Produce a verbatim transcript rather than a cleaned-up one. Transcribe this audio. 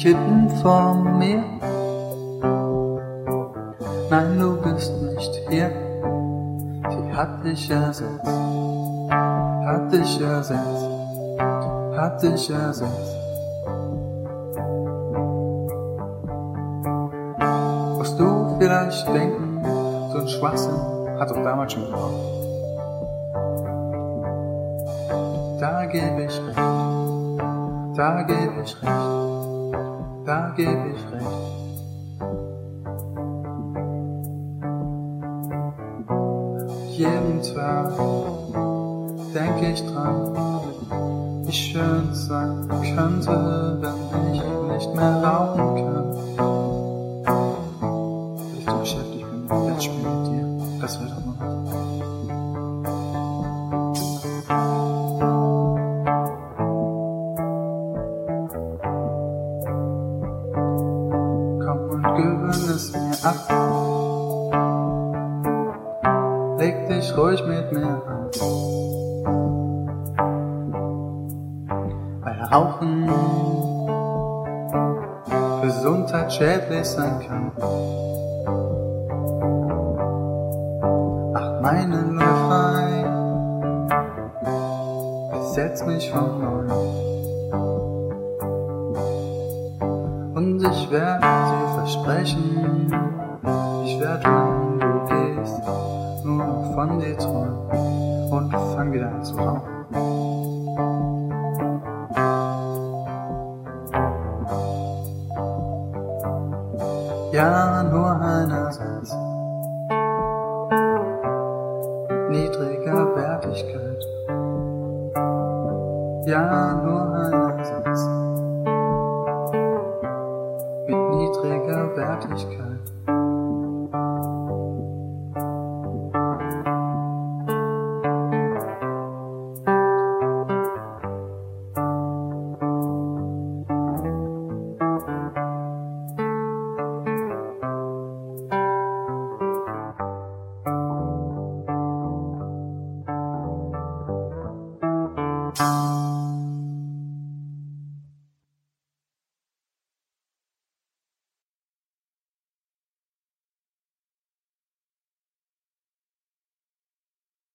Hütten vorm Meer. Nein, du bist nicht hier, sie hat dich ersetzt, hat dich ersetzt, hat dich ersetzt. Musst du vielleicht denken, so ein Schwachsinn hat doch damals schon gebraucht. Da geb ich recht, da geb ich recht, da geb ich recht. Jeden Tag denk ich dran, wie schön es sein könnte, wenn ich nicht mehr rauchen kann. Wenn ich so beschäftigt bin mit Brettspielen mit dir, das wäre doch mal was. Komm und gewöhn es mir ab. Leg dich ruhig mit mir an, weil Rauchen gesundheitsschädlich sein kann. Ach, meine Läuferei besetzt mich von neuem, und ich werde dir versprechen, ich werde, wenn du gehst, nur noch von dir träumen und fang wieder an zu rauchen. Ja, nur einerseits mit niedriger Wertigkeit. Ja, nur einerseits mit niedriger Wertigkeit.